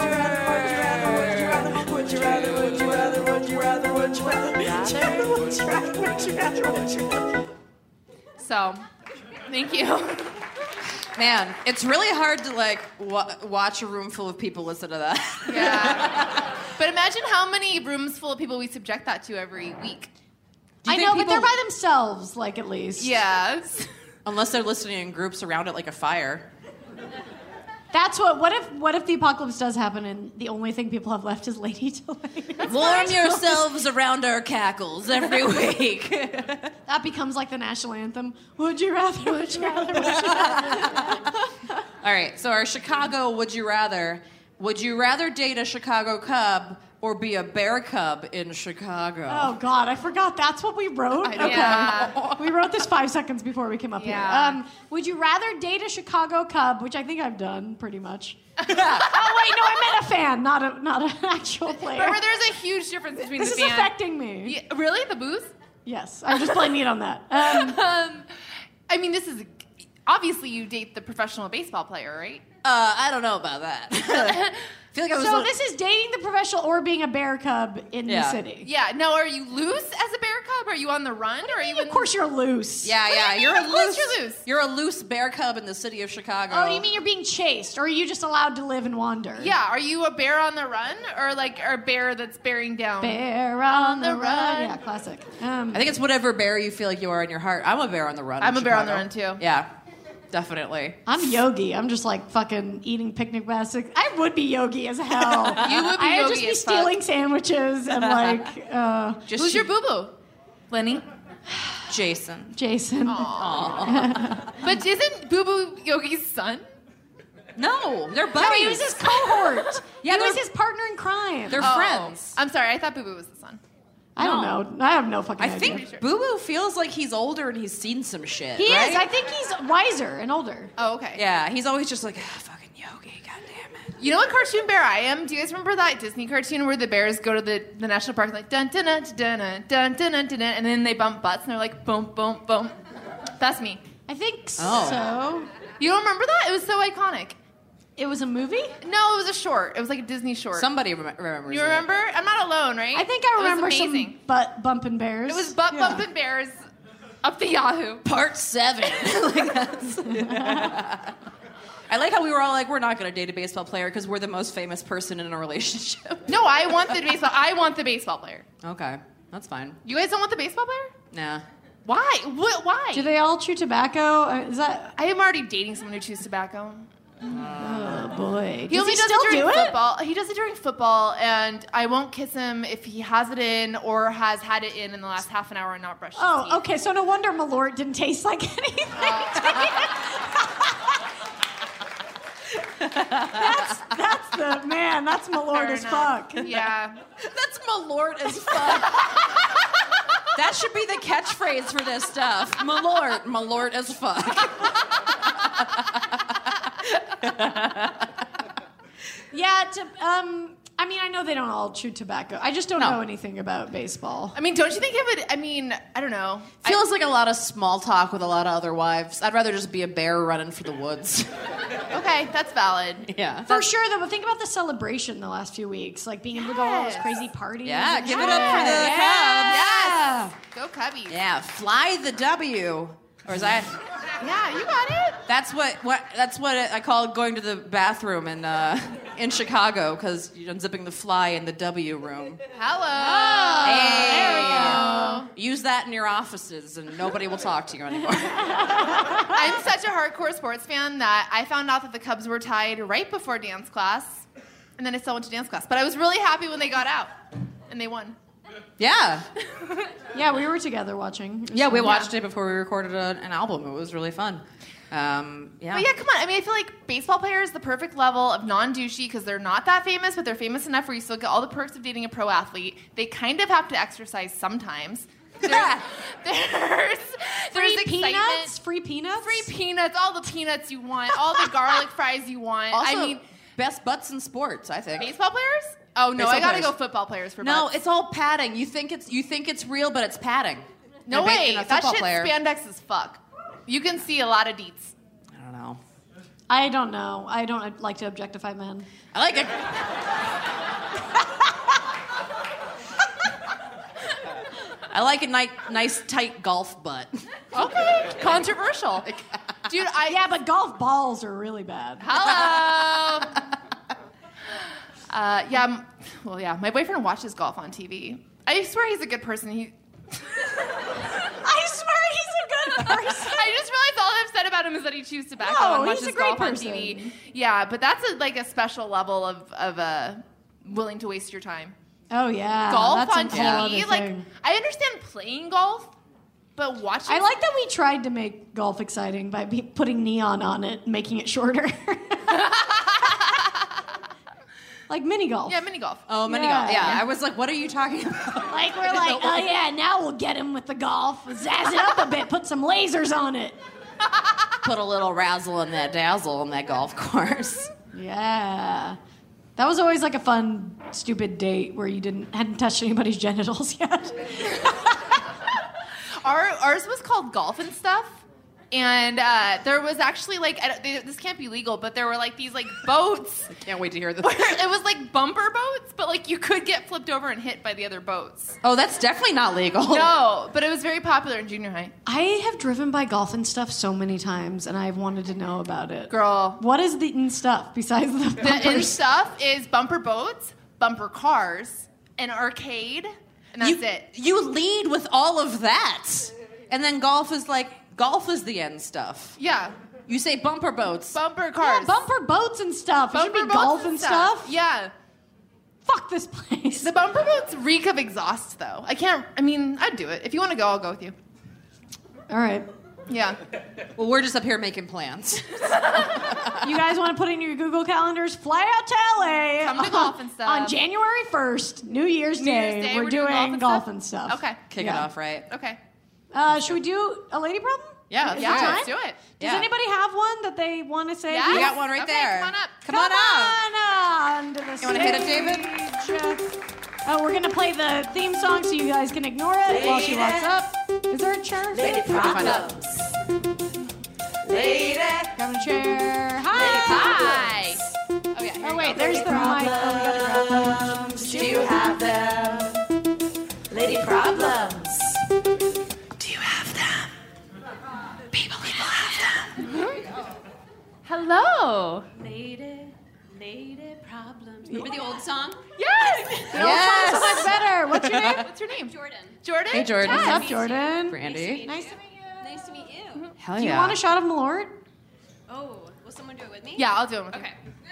rather, would you rather, would you rather, would you rather, would you rather, would you rather, would you rather, would you rather, would you rather, would you rather, would you rather. So, thank you. Man, it's really hard to like wa- watch a room full of people listen to that. Yeah. But imagine how many rooms full of people we subject that to every week. Do you I think know, but they're people- by themselves, like at least. Yes. Unless they're listening in groups around it like a fire. That's what. What if? What if the apocalypse does happen and the only thing people have left is Lady Delaney? Warm yourselves around our cackles every week. That becomes like the national anthem. Would you rather? Would you rather? Would you rather? All right, so our Chicago would you rather? Would you rather date a Chicago Cub or be a Bear Cub in Chicago? Oh God, I forgot. That's what we wrote. Okay, Yeah. we wrote this five seconds before we came up Yeah. here. Um, would you rather date a Chicago Cub, which I think I've done pretty much? Oh wait, no, I meant a fan, not a not an actual player. Remember, there's a huge difference between This the is fan. affecting me. Yeah, really? The booze? Yes, I'm just blaming it on that. Um, Um, I mean, this is obviously you date the professional baseball player, right? Uh, I don't know about that. I feel like I was. so li- this is dating the professional or being a bear cub in Yeah. the city. Yeah. Now, are you loose as a bear cub? Are you on the run? Or are you? Of in- course, you're loose. Yeah, What do yeah. you You're mean? a Of course loose. you're loose. You're a loose bear cub in the city of Chicago. Oh, you mean you're being chased, or are you just allowed to live and wander? Yeah. Are you a bear on the run, or like a bear that's bearing down? Bear on the the run. run. Yeah, classic. Um, I think it's whatever bear you feel like you are in your heart. I'm a bear on the run. I'm in a bear on the Chicago. run, too. Yeah, definitely. I'm Yogi. I'm just like fucking eating picnic baskets. I would be Yogi as hell. You would be I would Yogi just be as fuck. stealing sandwiches and like uh, Just Who's you- your boo boo? Lenny. Jason? Jason. But isn't Boo Boo Yogi's son? No, they're buddies. No, he was his cohort. Yeah, he was they're- his partner in crime. They're Oh. friends. I'm sorry. I thought Boo Boo was the son. I don't know. I have no fucking I idea. think Boo Boo feels like he's older and he's seen some shit. He right? is. I think he's wiser and older. Oh, okay. Yeah, he's always just like, ah, fucking Yogi, goddammit. You know what cartoon bear I am? Do you guys remember that Disney cartoon where the bears go to the, the national park and like dun dun dun dun dun dun dun dun dun, and then they bump butts and they're like boom boom boom. That's me. I think Oh. so. You don't remember that? It was so iconic. It was a movie? No, it was a short. It was like a Disney short. Somebody rem- remembers You it. remember? I'm not alone, right? I think I remember It was some amazing. butt bumping bears. It was butt Yeah. bumping bears up the Yahoo. Part seven. Like that's- I like how we were all like, we're not going to date a baseball player because we're the most famous person in a relationship. No, I want the baseball. I want the baseball player. Okay, that's fine. You guys don't want the baseball player? Nah. Why? What? Why? Do they all chew tobacco? Uh, Is that? I am already dating someone who chews tobacco. Oh boy. He Does only he does still it during do it? football. He does it during football, and I won't kiss him if he has it in or has had it in in the last half an hour and not brushed his teeth. Oh, okay. So no wonder Malort didn't taste like anything. that's that's the man. That's Malort Fair as enough. fuck. Yeah. That's Malort as fuck. That should be the catchphrase for this stuff. Malort, Malort as fuck. Yeah. To, um. I mean, I know they don't all chew tobacco. I just don't No. know anything about baseball. I mean, don't you think it would? I mean, I don't know. Feels like a lot of small talk with a lot of other wives. I'd rather just be a bear running for the woods. Okay, that's valid. Yeah. For sure, though. But think about the celebration the last few weeks, like being able to go to all those Yes. crazy parties. Yeah, and give shit. it up for the Cubs. Yes. Go Cubbies. Yeah, fly the W. Or is that? Yeah, you got it. That's what what that's what I call going to the bathroom in uh, in Chicago because you're unzipping the fly in the W room. Hello. Hey. There we go. Use that in your offices and nobody will talk to you anymore. I'm such a hardcore sports fan that I found out that the Cubs were tied right before dance class, and then I still went to dance class. But I was really happy when they got out, and they won. Yeah. Yeah, we were together watching. It was Yeah, we fun. watched it before we recorded a, an album. It was really fun. Um, yeah. But yeah, come on. I mean, I feel like baseball players the perfect level of non-douchey because they're not that famous, but they're famous enough where you still get all the perks of dating a pro athlete. They kind of have to exercise sometimes. There's, there's, Free there's peanuts? excitement. Free peanuts? Free peanuts, all the peanuts you want, all the garlic fries you want. Also, I mean, best butts in sports, I think. baseball players? Oh no, Baseball I gotta players. go football players for No, butts. it's all padding. You think it's you think it's real, but it's padding. no In a ba- way. in a That football shit's player. spandex as fuck. You can see a lot of deets. I don't know. I don't know. I don't like to objectify men. I like it. I like a nice, nice tight golf butt. Okay, controversial, dude. I Yeah, but golf balls are really bad. hello. uh, yeah, m- well, yeah. My boyfriend watches golf on T V. I swear he's a good person. He. I swear he's a good person. I just realized all I've said about him is that he chews tobacco No, and he's watches a great golf on person. T V. Yeah, but that's a, like a special level of of uh, willing to waste your time. Oh yeah, golf that's on a whole T V, other like thing. I understand playing golf, but watching. I like that we tried to make golf exciting by be- putting neon on it, and making it shorter. Like mini golf. Yeah, mini golf. Oh, mini Yeah. golf. Yeah, I was like, what are you talking about? Like we're like, oh yeah, now we'll get him with the golf, zazz it up a bit, put some lasers on it. Put a little razzle in that dazzle on that golf course. Yeah, that was always like a fun, stupid date where you didn't hadn't touched anybody's genitals yet. Our, ours was called Golf and Stuff. And uh, there was actually like, I don't- they, this can't be legal, but there were like these like boats. Can't wait to hear this. Where it was like bumper boats, but like you could get flipped over and hit by the other boats. Oh, that's definitely not legal. No, but it was very popular in junior high. I have driven by golf and stuff so many times, and I've wanted to know about it. Girl, What is the in stuff besides the the in bumpers? stuff is bumper boats, bumper cars, an arcade, and that's you, it. You lead with all of that. And then golf is like, golf is the end stuff. Yeah, You say bumper boats. bumper cars. Yeah, bumper boats and stuff. It should Bumper be boats golf and stuff. Yeah. Fuck this place. The bumper boats reek of exhaust, though. I can't, I mean, I'd do it. If you want to go, I'll go with you. All right. Yeah. Well, we're just up here making plans. You guys want to put in your Google calendars? Fly out to L A. Come to golf and stuff. On January first, New Year's, New Year's Day, Day, we're, we're doing, doing golf golf and and stuff? stuff. Okay. Kick Yeah. it off, right? Okay. Uh, should we do a lady problem? Yeah, Is Yeah, it time? let's do it. Does Yeah. anybody have one that they want to say? Yes. We got one right Okay, there. come on up. Come, on up. on on to the You wanna hit it, David? stage. Oh, we're gonna play the theme song so you guys can ignore it while she walks up. Is there a chair? Lady problems. Lady. Grab a chair. Hi. Hi. Oh, yeah. Oh wait, there's the mic. Oh, we gotta grab them. Problems. Do you have them? Lady problems. Do you have them? People, people have them. Hello. Lady, lady problems. Remember the old song? Yes. Yes. So much better. What's your name? What's your name? Jordan. Jordan. Hey, Jordan. What's Yes. up, Jordan? Brandy. Nice to meet you. Nice to meet you. Hell Do you yeah. want a shot of Malort? Oh, will someone do it with me? Yeah, I'll do it with you. Okay.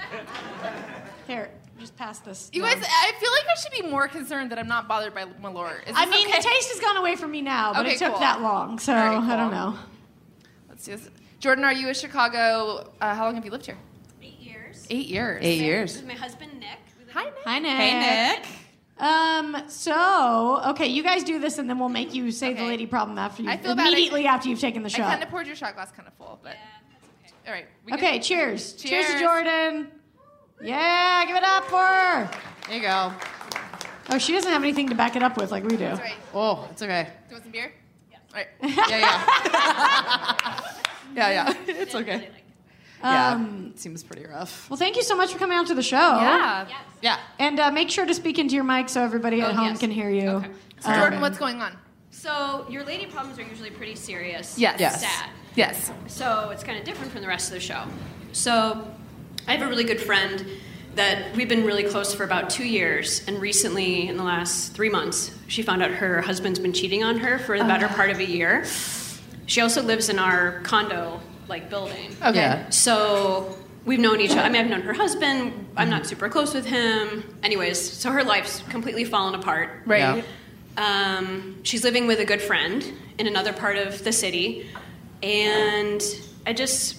Here, just pass this. You guys, I feel like I should be more concerned that I'm not bothered by Malort. Is I this mean, okay? the taste has gone away from me now, but Okay, it took cool. that long, so All right, I don't cool. know. Let's do this. Jordan, are you a Chicago? Uh, how long have you lived here? Eight years. Eight years. Eight With years. my husband, Nick. We live Hi, in- Nick. Hi, Nick. Hey, Nick. Um. So, okay, you guys do this, and then we'll make you say the Okay. lady problem after you I feel bad. immediately after you've taken the I shot. kind of poured your shot glass kind of full, but Yeah, that's okay. all right. we Okay, can- cheers. cheers. Cheers. to Jordan. Yeah, give it up for her. There you go. Oh, she doesn't have anything to back it up with like we do. That's right. Oh, it's okay. Do you want some beer? Yeah. All right. Yeah, yeah. yeah, yeah. It's okay. Yeah. Um, It seems pretty rough. Well, thank you so much for coming out to the show. Yeah. Yes. Yeah. And uh, make sure to speak into your mic so everybody at Oh, home yes. can hear you. Okay. So Um, Jordan, what's going on? So your lady problems are usually pretty serious. Yes. Yes. Sad. Yes. So it's kind of different from the rest of the show. So I have a really good friend that we've been really close for about two years, and recently, in the last three months, she found out her husband's been cheating on her for the better part of a year. She also lives in our condo like building. Okay. Yeah. So we've known each other. I mean, I've known her husband. I'm not super close with him. Anyways, so her life's completely fallen apart. Right. Yeah. Um, she's living with a good friend in another part of the city, and I just,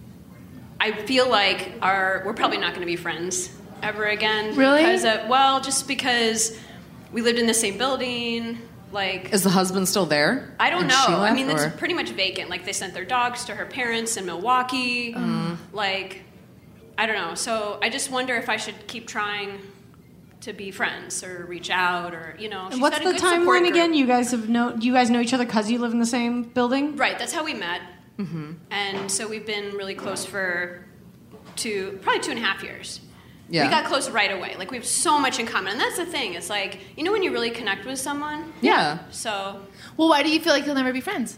I feel like our we're probably not going to be friends ever again. Really? Because of, well, just because we lived in the same building. Like, Is the husband still there? I don't And know. she I left, mean, or- it's pretty much vacant. Like, they sent their dogs to her parents in Milwaukee. Like, I don't know. So I just wonder if I should keep trying to be friends or reach out or, you know. she's What's got a the good support timeline group. again? You guys have know. Do you guys know each other because you live in the same building? Right, that's how we met. Mm-hmm. And so we've been really close for two, probably two and a half years. Yeah. We got close right away. Like, we have so much in common. And that's the thing. It's like, you know when you really connect with someone? Yeah. So, Well, why do you feel like you'll never be friends?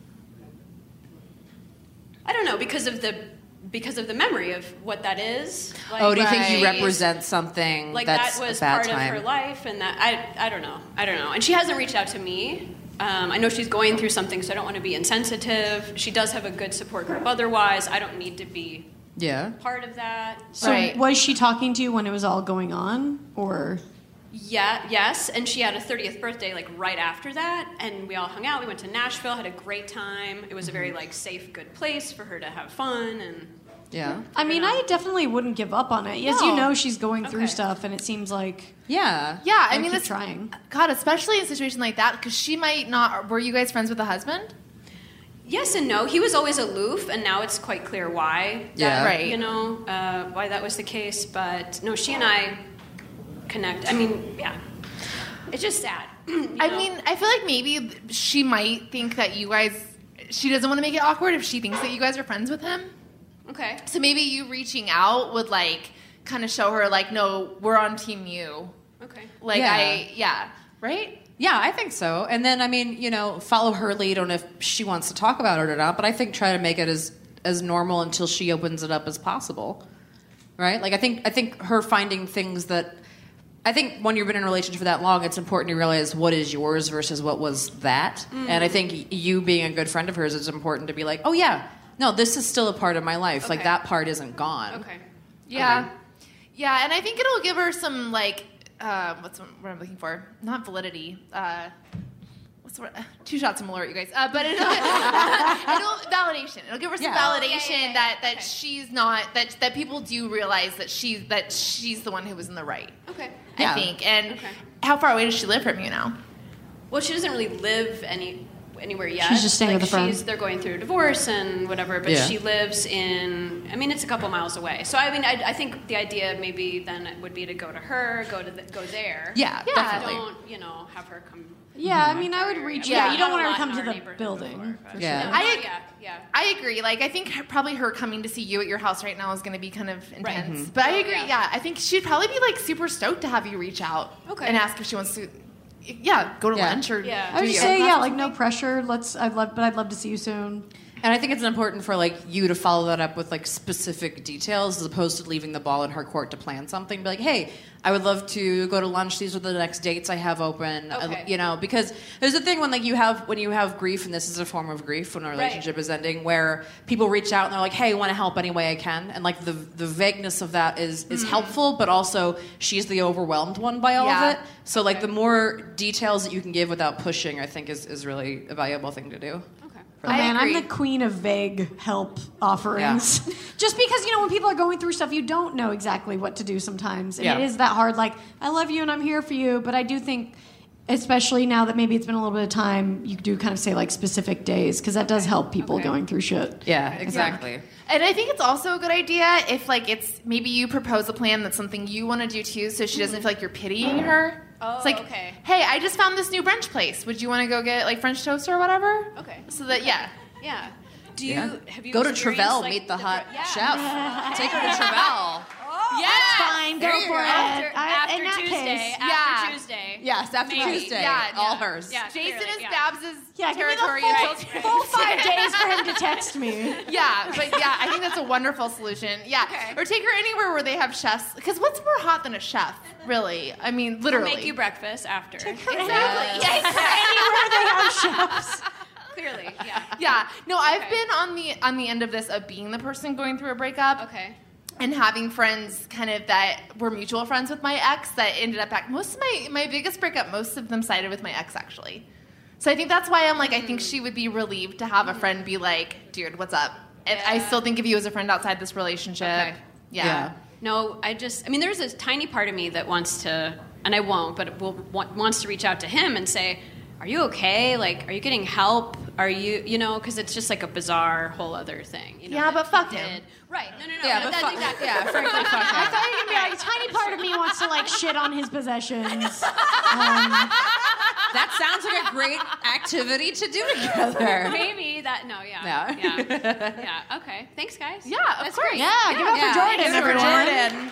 I don't know, because of the because of the memory of what that is. Like, Oh, do you think you Right. represent something like that's that was a bad part time? of her life, and that I I don't know. I don't know. And she hasn't reached out to me. Um, I know she's going through something, so I don't want to be insensitive. She does have a good support group. Otherwise, I don't need to be Yeah. part of that. So Right. was she talking to you when it was all going on, or? Yeah, yes, and she had a thirtieth birthday like right after that, and we all hung out. We went to Nashville, had a great time. It was a very like safe, good place for her to have fun, and Yeah. I mean, I definitely wouldn't give up on it. As you No. know, she's going through Okay. stuff, and it seems like Yeah. Yeah, I I'll mean, keep it's trying. God, especially in a situation like that, because she might not. Were you guys friends with the husband? yes and no. He was always aloof, and now it's quite clear why. That, Yeah. Right. You know uh, why that was the case, but no, she and I connect. I mean, yeah, it's just sad. you I know? mean, I feel like maybe she might think that you guys. She doesn't want to make it awkward if she thinks that you guys are friends with him. okay. So maybe you reaching out would like kind of show her like, no, we're on team you. Okay. Like Yeah. I, yeah, right? Yeah, I think so. And then, I mean, you know, follow her lead on if she wants to talk about it or not. But I think try to make it as as normal until she opens it up as possible, right? Like I think I think her finding things that I think when you've been in a relationship for that long, it's important to realize what is yours versus what was that. And I think you being a good friend of hers, it's important to be like, oh yeah, no, this is still a part of my life. Like Okay. that part isn't gone. Okay. Yeah, yeah, and I think it'll give her some like, uh, what's what I'm looking for? Not validity. Uh, what's the word? Two shots of Malort, you guys. Uh, but it'll, it'll validation. It'll give her some Yeah. validation Oh, yeah, yeah, yeah. that that Okay. she's not that that people do realize that she's that she's the one who was in the right. Okay. I Yeah. think. And Okay. how far away does she live from you now? Well, she doesn't really live any anywhere yet. She's just staying like, with a friend. She's, they're going through a divorce and whatever, but Yeah. she lives in. I mean, it's a couple miles away. So I mean, I, I think the idea maybe then would be to go to her, go to the, go there. Yeah, Yeah. definitely. Don't you know have her come. Yeah, I mean, I would reach. Yeah, Yeah, you don't not want a her to lot come in to our the neighborhood building. before, but- Yeah. No, I- yeah, yeah. I agree. Like, I think probably her coming to see you at your house right now is going to be kind of intense. Mm-hmm. But I Oh, agree. yeah. Yeah. I think she'd probably be like super stoked to have you reach out Okay. and ask if she wants to. Yeah, go to Yeah. lunch or. Yeah. I would do just yoga say, class yeah, or like no something. pressure. Let's. I'd love, but I'd love to see you soon. And I think it's important for like you to follow that up with like specific details as opposed to leaving the ball in her court to plan something. Be like, hey, I would love to go to lunch. These are the next dates I have open. I- Okay. you know, because there's a thing when like you have when you have grief, and this is a form of grief when a relationship is ending, where people reach out and they're like, hey, I want to help any way I can, and like the the vagueness of that is is helpful, but also she's the overwhelmed one by all Yeah. of it. So like the more details that you can give without pushing, I think is is really a valuable thing to do. Okay. Oh, I man, I'm agree. the queen of vague help offerings. Just because, you know, when people are going through stuff, you don't know exactly what to do sometimes. And Yeah. it is that hard. Like, I love you and I'm here for you. But I do think, especially now that maybe it's been a little bit of time, you do kind of say, like, specific days. Because that does help people Okay. going through shit. Yeah, exactly. And I think it's also a good idea if, like, it's maybe you propose a plan that's something you want to do too, so she doesn't feel like you're pitying her. Oh, it's like, okay. hey, I just found this new brunch place. Would you want to go get like French toast or whatever? Okay. So that, yeah. Yeah. Do you Yeah. have you Go to experienced, Travell, like, meet the, the hot yeah. chef. Take her to Travell. Yeah. Fine, go There you for go. it. After, I- after in that Tuesday. case, After Yeah. Tuesday. Yes, after Maybe. Tuesday. Yeah, all yeah. hers. Yeah. Jason clearly, is yeah. Babs's yeah, give me territory the full, until full five days for him to text me. Yeah, but yeah, I think that's a wonderful solution. Yeah. Okay. Or take her anywhere where they have chefs. Because what's more hot than a chef, really? I mean, Or literally. make you breakfast after. Exactly. Anywhere they have chefs. Clearly, yeah. Yeah. No, I've Okay. been on the on the end of this of being the person going through a breakup. Okay. And having friends kind of that were mutual friends with my ex that ended up back. Most of my, my biggest breakup, most of them sided with my ex, actually. So I think that's why I'm like, I think she would be relieved to have a friend be like, dude, what's up? And I Yeah. still think of you as a friend outside this relationship. Okay. Yeah. Yeah. No, I just, I mean, there's a tiny part of me that wants to, and I won't, but will, want, wants to reach out to him and say, are you okay? Like, are you getting help? Are you, you know, because it's just like a bizarre whole other thing. You know, Yeah, that but he fuck did. him. Right. No, no, no. Yeah, no, but that's fuck- exactly. yeah, frankly, fuck him. I thought you were going to be like, a tiny part of me wants to, like, shit on his possessions. That sounds like a great activity to do together. Maybe that, no, yeah. Yeah. Yeah. Yeah. Okay. Thanks, guys. Yeah, of That's course. great. Yeah, give it up Yeah. for Jordan, Give it up for everyone. Jordan.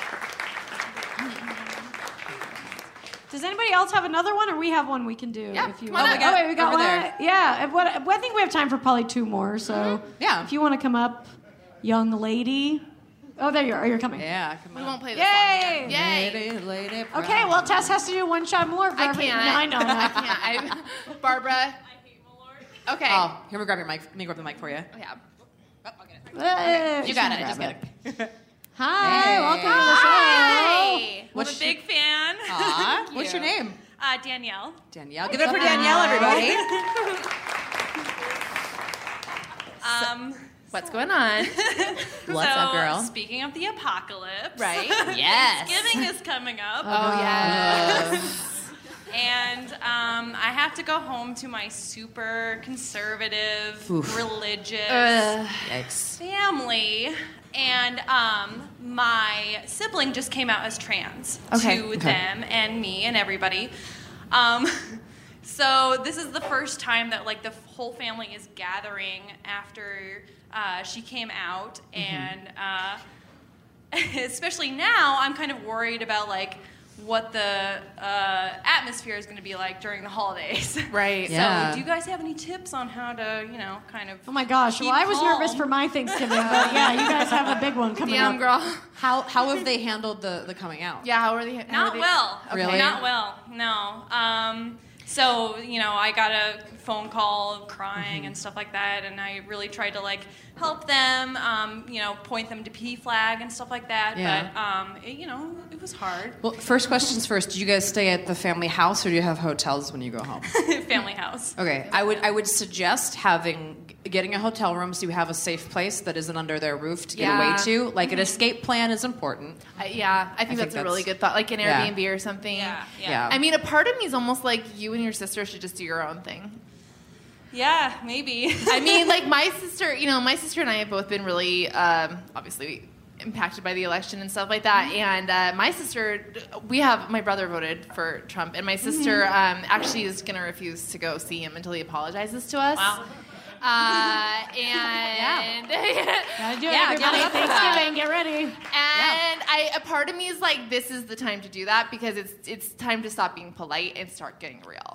Does anybody else have another one, or we have one we can do? Yeah, if you come on want. up. Oh, wait, we got Over one. there. Yeah, if what, I think we have time for probably two more. So Yeah. if you want to come up, young lady. Oh, there you are. You're coming. Yeah, come We on. won't play this Yay! song again. Yay! Lady, lady, Okay, well, Tess has to do one shot more. For I every- can't. No, I know. No. I can't. I, Barbara. Okay. Oh, here we grab your mic. Let me grab the mic for you. Yeah. Uh, You got it. grab Just get it. Hi, Hey. welcome to the show. Hi. What's I'm a big fan. Aw, what's your name? Uh, Danielle. Danielle. Give it up for Danielle, everybody. Um, What's going on? What's so, up, girl? Speaking of the apocalypse, Right. Yes. Thanksgiving is coming up, Oh, yeah. and um, I have to go home to my super conservative, Oof. religious Ugh. Yikes. family, and um, my sibling just came out as trans Okay. to Okay. them and me and everybody. Um, so this is the first time that like the whole family is gathering after uh, she came out, and uh, especially now, I'm kind of worried about like what the uh, atmosphere is going to be like during the holidays. Right. Yeah. So, do you guys have any tips on how to, you know, kind of? Oh my gosh. Well, keep I was calm? nervous for my Thanksgiving, but yeah, you guys have a big one coming Damn, up. girl. How how have they handled the, the coming out? Yeah, how are they? how Not are they- well. Really? Not well. No. Um, so you know, I got a phone call crying Mm-hmm. and stuff like that, and I really tried to like help them, um, you know, point them to P flag and stuff like that. Yeah. But um, it, you know, it was hard. Well, first questions first. Do you guys stay at the family house, or do you have hotels when you go home? Family house. Okay, I would I would suggest having getting a hotel room so you have a safe place that isn't under their roof to get Yeah. away to. Like an escape plan is important. Uh, yeah, I think think that's a really that's- good thought, like an yeah. Airbnb or something. Yeah, yeah. Yeah. I mean, a part of me is almost like you and your sister should just do your own thing. Yeah, maybe. I mean, like my sister, you know, my sister and I have both been really, um, obviously, impacted by the election and stuff like that. And uh, my sister, we have, my brother voted for Trump, and my sister um, actually is going to refuse to go see him until he apologizes to us. Wow. Uh, and Gotta do it, Yeah, everybody. yeah. Thanksgiving, get ready. And I, a part of me is like, this is the time to do that because it's it's time to stop being polite and start getting real.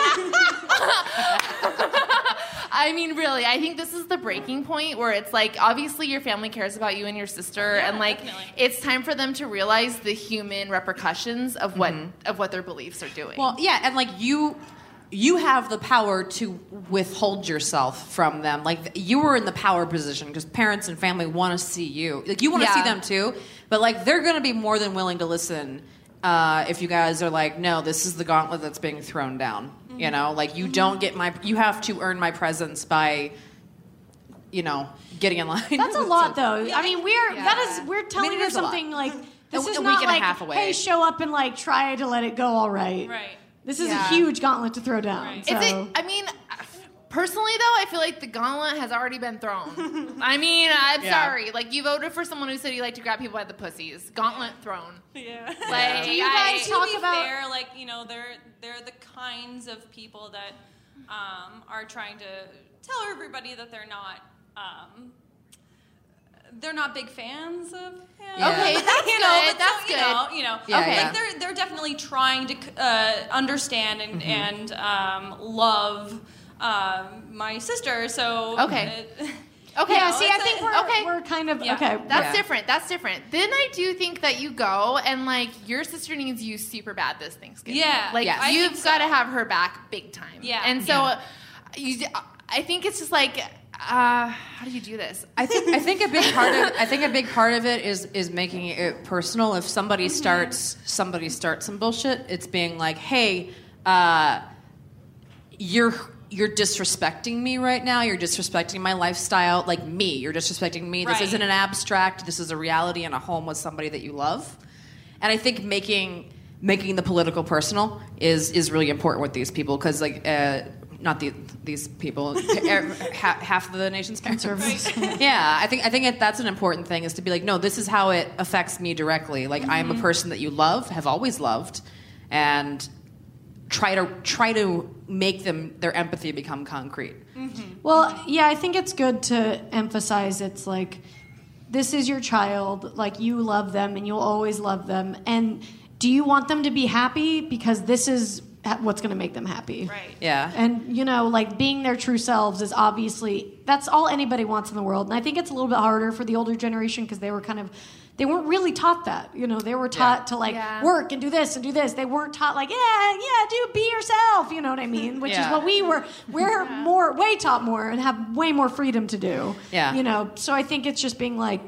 I mean, really, I think this is the breaking point where it's like, obviously, your family cares about you and your sister, Yeah, and like, definitely. it's time for them to realize the human repercussions of what of what their beliefs are doing. Well, yeah, and like you you have the power to withhold yourself from them. Like you were in the power position because parents and family want to see you. Like you want to Yeah. see them too, but like they're going to be more than willing to listen uh, if you guys are like, no, this is the gauntlet that's being thrown down. You know, like you don't get my. You have to earn my presence by, you know, getting in line. That's a lot, though. I mean, we're Yeah. that is we're telling it her is a lot. something like this A- is a not week and a like, half away. hey, show up and like try to let it go. All right. Right. This is Yeah. a huge gauntlet to throw down. Right. So. Is it? I mean, personally though, I feel like the gauntlet has already been thrown. I mean, I'm Yeah. sorry. Like you voted for someone who said he liked to grab people by the pussies. Gauntlet thrown. Yeah. Like, Do you guys I- to talk be about- fair, like you know, they're they're the kinds of people that um, are trying to tell everybody that they're not um, they're not big fans of him. Yeah. Okay, that's you know, good. but That's so, good. You know, you know Yeah, like yeah. they're they're definitely trying to uh, understand and and um, love um, my sister. So Okay. it- Okay, yeah, know, see, I it's think a- we're okay. we're kind of Yeah. okay. That's Yeah. different. That's different. Then I do think that you go and like your sister needs you super bad this Thanksgiving. Yeah. like Yes. I you've think so. got to have her back big time. Yeah. and so Yeah. uh, you, I think it's just like, uh, how do you do this? I think I think a big part of I think a big part of it is is making it personal. If somebody starts somebody starts some bullshit, it's being like, hey, uh, you're you're disrespecting me right now. You're disrespecting my lifestyle, like me. You're disrespecting me. This Right. isn't an abstract. This is a reality in a home with somebody that you love. And I think making making the political personal is is really important with these people because like. Uh, not the, these people, half, half of the nation's conservatives. Yeah, I think I think it, that's an important thing is to be like, no, this is how it affects me directly. Like I'm a person that you love, have always loved, and try to try to make them their empathy become concrete. Well, yeah, I think it's good to emphasize it's like this is your child, like you love them and you'll always love them. And do you want them to be happy? Because this is ha- what's going to make them happy. Right. Yeah. And, you know, like being their true selves is obviously, that's all anybody wants in the world. And I think it's a little bit harder for the older generation because they were kind of, they weren't really taught that. You know, they were taught Yeah. to like Yeah. work and do this and do this. They weren't taught like, yeah, yeah, do be yourself. You know what I mean? Which is Yeah. what we were, we're more, way taught more and have way more freedom to do. Yeah. You know, so I think it's just being like,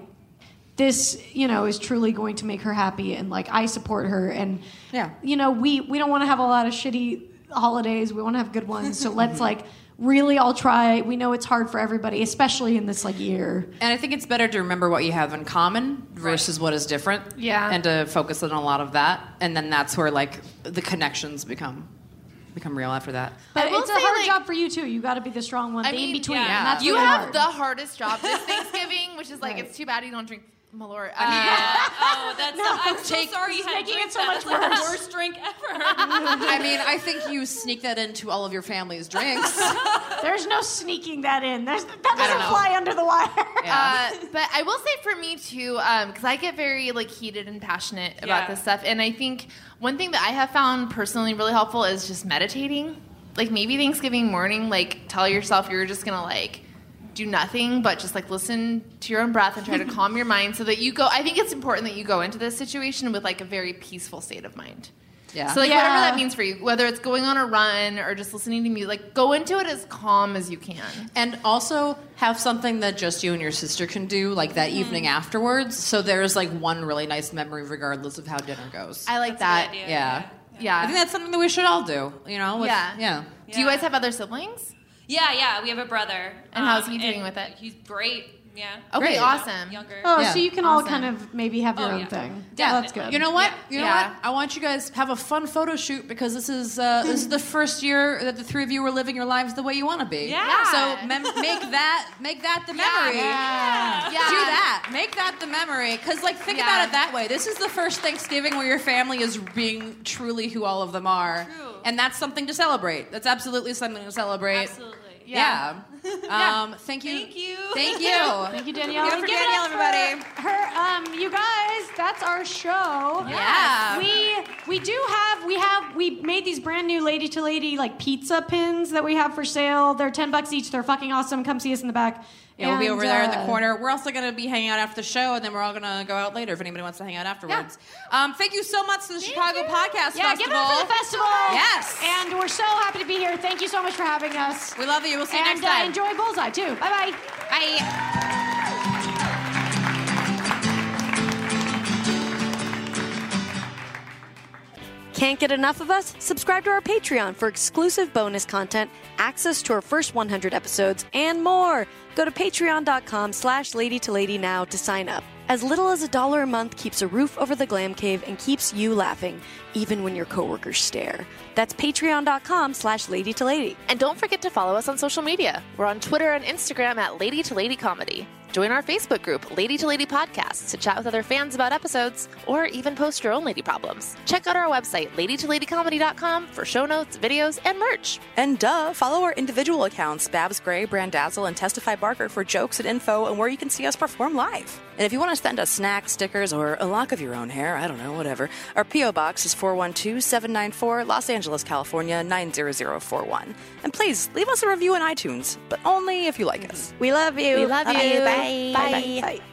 this, you know, is truly going to make her happy and like I support her and Yeah. you know, we we don't want to have a lot of shitty holidays. We want to have good ones. So let's like really all try. We know it's hard for everybody, especially in this like year. And I think it's better to remember what you have in common versus what is different. Yeah. And to focus on a lot of that. And then that's where like the connections become become real after that. But I will it's a say, hard like- job for you too. You got to be the strong one, I the mean, in between. yeah. And that's You really have hard. the hardest job this Thanksgiving, which is like Right. it's too bad you don't drink Malort. Yeah. I Oh, that's. I'm so take- sorry you had to making drink it so that. much That's like worse. the worst drink ever. I mean, I think you sneak that into all of your family's drinks. There's no sneaking that in. There's, that don't doesn't know. fly under the wire. Yeah. Uh, but I will say for me too, because I get very like heated and passionate about Yeah. this stuff, and I think one thing that I have found personally really helpful is just meditating. Like maybe Thanksgiving morning, like tell yourself you're just gonna like do nothing but just like listen to your own breath and try to calm your mind so that you go. I think it's important that you go into this situation with like a very peaceful state of mind. Yeah. So like Yeah. whatever that means for you, whether it's going on a run or just listening to music, like go into it as calm as you can. And also have something that just you and your sister can do, like that mm-hmm. evening afterwards. So there's like one really nice memory, regardless of how dinner goes. I like That's a that. good idea. Yeah. Yeah. I think that's something that we should all do. You know? With, Yeah. Yeah. Do you guys have other siblings? Yeah, yeah, we have a brother. And how's Um, he doing and with it? He's great. Yeah. Okay, Great. awesome. Younger. Oh, Yeah. so you can all Awesome. kind of maybe have your Oh, own yeah. thing. Yeah. That's good. You know what? Yeah. You know Yeah. what? I want you guys to have a fun photo shoot because this is uh, this is the first year that the three of you are living your lives the way you want to be. Yeah. So mem- make that make that the memory. Yeah. Do that. Make that the memory. Because, like, think Yeah. about it that way. This is the first Thanksgiving where your family is being truly who all of them are. True. And that's something to celebrate. That's absolutely something to celebrate. Absolutely. Yeah. Um, thank you. Thank you. Thank you. Thank you, Danielle. Give it And for give Danielle, up for everybody. Her, um, you guys, that's our show. Yeah. We we do have we have we made these brand new lady to lady like pizza pins that we have for sale. They're ten bucks each. They're fucking awesome. Come see us in the back. Yeah, we'll be And, over there in the uh, corner. We're also going to be hanging out after the show, and then we're all going to go out later if anybody wants to hang out afterwards. Um, thank you so much to the Chicago Podcast Yeah, Festival. give it up for the festival. Yes. And we're so happy to be here. Thank you so much for having us. We love you. We'll see you and next time. Uh, enjoy Bullseye too. Bye bye. Bye. Can't get enough of us? Subscribe to our Patreon for exclusive bonus content, access to our first one hundred episodes, and more. Go to patreon.com slash ladytolady now to sign up. As little as a dollar a month keeps a roof over the Glam Cave and keeps you laughing, even when your coworkers stare. That's patreon.com slash ladytolady. And don't forget to follow us on social media. We're on Twitter and Instagram at Lady to Lady Comedy. Join our Facebook group, Lady to Lady Podcasts, to chat with other fans about episodes, or even post your own lady problems. Check out our website, lady to lady comedy dot com, for show notes, videos, and merch. And duh, follow our individual accounts, Babs Gray, Brandazzle, and Testify Barker, for jokes and info and where you can see us perform live. And if you want to send us snacks, stickers, or a lock of your own hair, I don't know, whatever, our P O Box is four one two, seven nine four, Los Angeles, California, nine zero zero four one. And please, leave us a review on iTunes, but only if you like us. We love you. We love you. Bye. Bye. Bye. Bye. Bye.